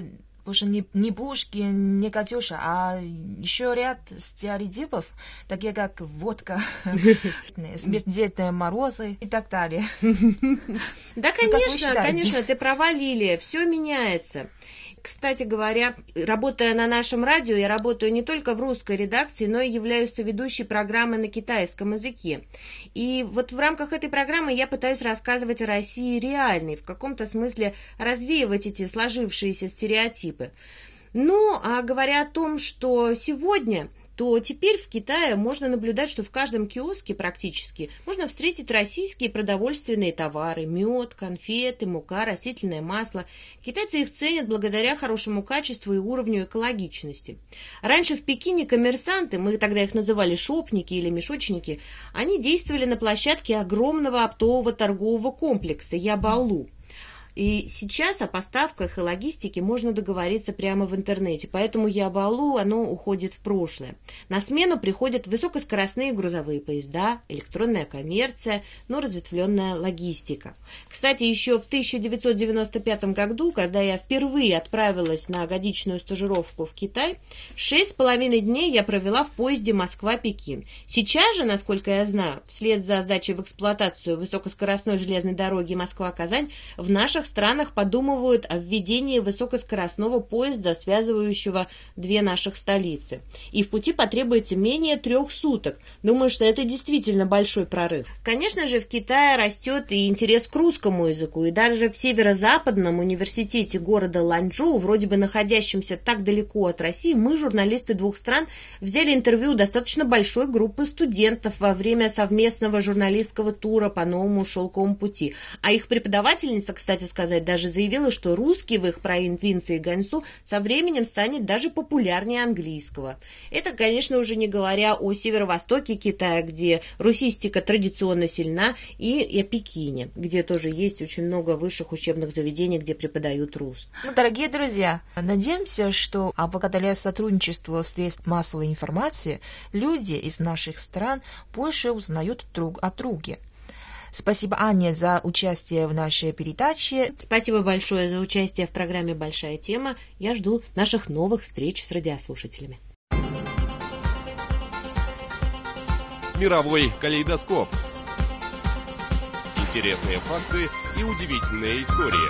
не Пушкин, не «Катюша», а еще ряд стереотипов, такие как водка, смертельные морозы и так далее. Да, конечно, ты права, Лилия, все меняется. Кстати говоря, работая на нашем радио, я работаю не только в русской редакции, но и являюсь соведущей программы на китайском языке. И вот в рамках этой программы я пытаюсь рассказывать о России реальной, в каком-то смысле развеивать эти сложившиеся стереотипы. Ну, а говоря о том, что сегодня, то теперь в Китае можно наблюдать, что в каждом киоске практически можно встретить российские продовольственные товары: мед, конфеты, мука, растительное масло. Китайцы их ценят благодаря хорошему качеству и уровню экологичности. Раньше в Пекине коммерсанты, мы тогда их называли шопники или мешочники, они действовали на площадке огромного оптового торгового комплекса Ябаолу. И сейчас о поставках и логистике можно договориться прямо в интернете, поэтому Ябаолу, оно уходит в прошлое. На смену приходят высокоскоростные грузовые поезда, электронная коммерция, но разветвленная логистика. Кстати, еще в 1995 году, когда я впервые отправилась на годичную стажировку в Китай, 6,5 дней я провела в поезде Москва-Пекин. Сейчас же, насколько я знаю, вслед за сдачей в эксплуатацию высокоскоростной железной дороги Москва-Казань, в наших странах подумывают о введении высокоскоростного поезда, связывающего 2 наших столицы. И в пути потребуется менее 3 суток. Думаю, что это действительно большой прорыв. Конечно же, в Китае растет и интерес к русскому языку. И даже в северо-западном университете города Ланчжоу, вроде бы находящемся так далеко от России, мы, журналисты 2 стран, взяли интервью у достаточно большой группы студентов во время совместного журналистского тура по новому шелковому пути. А их преподавательница, кстати сказать, даже заявила, что русский в их провинции Ганьсу со временем станет даже популярнее английского. Это, конечно, уже не говоря о северо-востоке Китая, где русистика традиционно сильна, и о Пекине, где тоже есть очень много высших учебных заведений, где преподают русский. Дорогие друзья, надеемся, что благодаря сотрудничеству средств массовой информации люди из наших стран больше узнают друг о друге. Спасибо, Анне, за участие в нашей передаче. Спасибо большое за участие в программе «Большая тема». Я жду наших новых встреч с радиослушателями. Мировой калейдоскоп. Интересные факты и удивительные истории.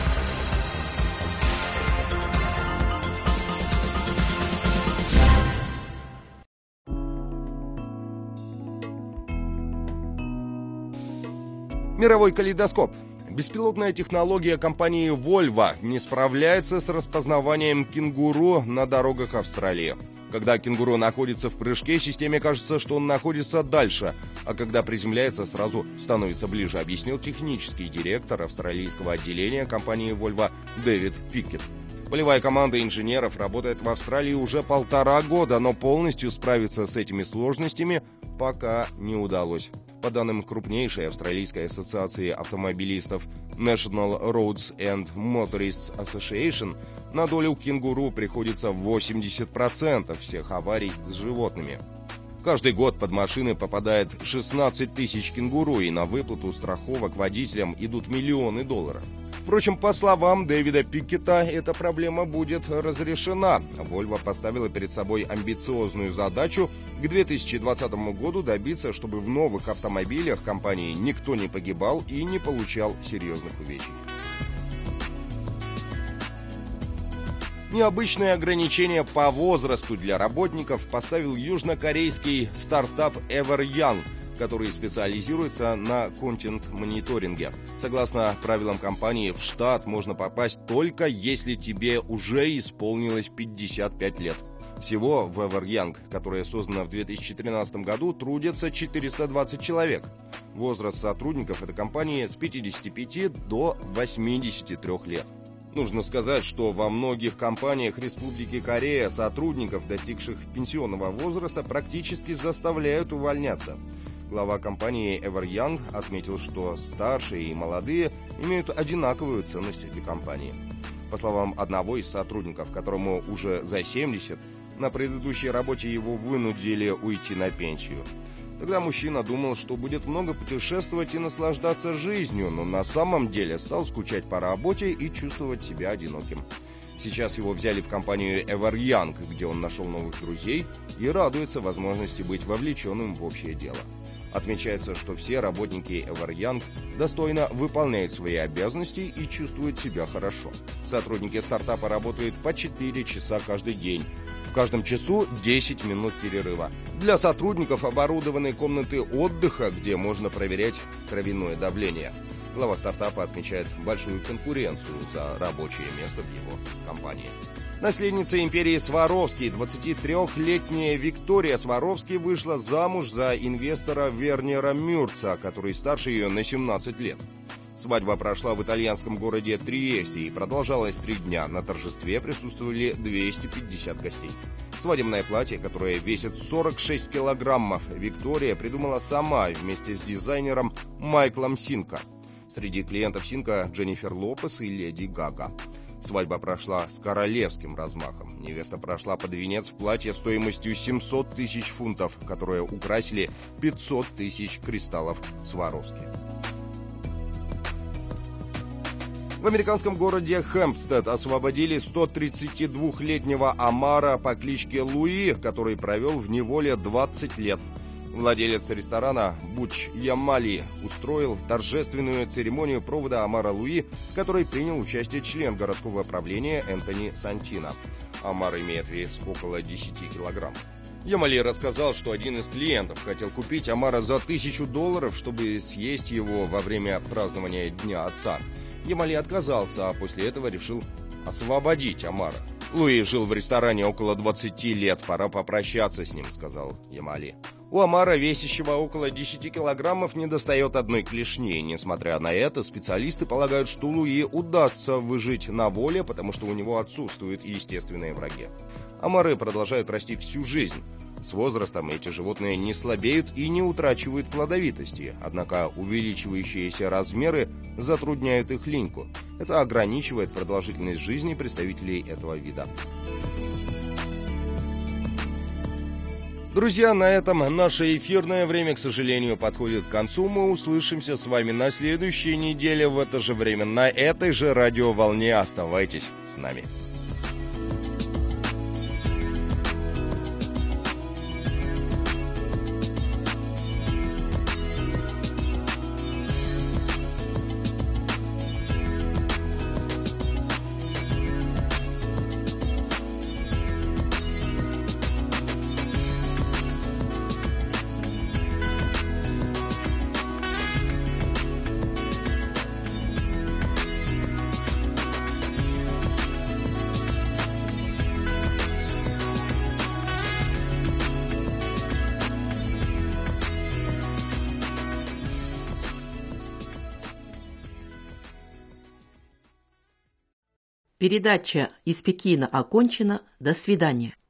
Мировой калейдоскоп. Беспилотная технология компании Volvo не справляется с распознаванием кенгуру на дорогах Австралии. Когда кенгуру находится в прыжке, системе кажется, что он находится дальше, а когда приземляется, сразу становится ближе, объяснил технический директор австралийского отделения компании Volvo Дэвид Пикет. Полевая команда инженеров работает в Австралии уже 1,5 года, но полностью справиться с этими сложностями пока не удалось. По данным крупнейшей австралийской ассоциации автомобилистов National Roads and Motorists Association, на долю кенгуру приходится 80% всех аварий с животными. Каждый год под машины попадает 16 тысяч кенгуру, и на выплату страховок водителям идут миллионы долларов. Впрочем, по словам Дэвида Пикета, эта проблема будет разрешена. Volvo поставила перед собой амбициозную задачу к 2020 году добиться, чтобы в новых автомобилях компании никто не погибал и не получал серьезных увечий. Необычное ограничение по возрасту для работников поставил южнокорейский стартап Everyoung, который специализируется на контент-мониторинге. Согласно правилам компании, в штат можно попасть только если тебе уже исполнилось 55 лет. Всего в Everyoung, которая создана в 2013 году, трудятся 420 человек. Возраст сотрудников этой компании с 55 до 83 лет. Нужно сказать, что во многих компаниях Республики Корея сотрудников, достигших пенсионного возраста, практически заставляют увольняться. Глава компании Everyoung отметил, что старшие и молодые имеют одинаковую ценность для компании. По словам одного из сотрудников, которому уже за 70, на предыдущей работе его вынудили уйти на пенсию. Тогда мужчина думал, что будет много путешествовать и наслаждаться жизнью, но на самом деле стал скучать по работе и чувствовать себя одиноким. Сейчас его взяли в компанию Everyoung, где он нашел новых друзей и радуется возможности быть вовлеченным в общее дело. Отмечается, что все работники Everyoung достойно выполняют свои обязанности и чувствуют себя хорошо. Сотрудники стартапа работают по 4 часа каждый день. В каждом часу 10 минут перерыва. Для сотрудников оборудованы комнаты отдыха, где можно проверять кровяное давление. Глава стартапа отмечает большую конкуренцию за рабочее место в его компании. Наследница империи Сваровски, 23-летняя Виктория Сваровски, вышла замуж за инвестора Вернера Мюрца, который старше ее на 17 лет. Свадьба прошла в итальянском городе Триесте и продолжалась 3 дня. На торжестве присутствовали 250 гостей. Свадебное платье, которое весит 46 килограммов, Виктория придумала сама вместе с дизайнером Майклом Синко. Среди клиентов Синко Дженнифер Лопес и Леди Гага. Свадьба прошла с королевским размахом. Невеста прошла под венец в платье стоимостью 700 тысяч фунтов, которое украсили 500 тысяч кристаллов Сваровски. В американском городе Хэмпстед освободили 132-летнего омара по кличке Луи, который провел в неволе 20 лет. Владелец ресторана Буч Ямали устроил торжественную церемонию провода омара Луи, в которой принял участие член городского правления Энтони Сантино. Омар имеет вес около 10 килограмм. Ямали рассказал, что один из клиентов хотел купить омара за $1000, чтобы съесть его во время празднования Дня Отца. Ямали отказался, а после этого решил освободить омара. «Луи жил в ресторане около 20 лет, пора попрощаться с ним», — сказал Ямали. У омара, весящего около 10 килограммов, недостает одной клешни. Несмотря на это, специалисты полагают, что Луи удастся выжить на воле, потому что у него отсутствуют естественные враги. Омары продолжают расти всю жизнь. С возрастом эти животные не слабеют и не утрачивают плодовитости, однако увеличивающиеся размеры затрудняют их линьку. Это ограничивает продолжительность жизни представителей этого вида. Друзья, на этом наше эфирное время, к сожалению, подходит к концу. Мы услышимся с вами на следующей неделе в это же время на этой же радиоволне. Оставайтесь с нами. Передача из Пекина окончена. До свидания.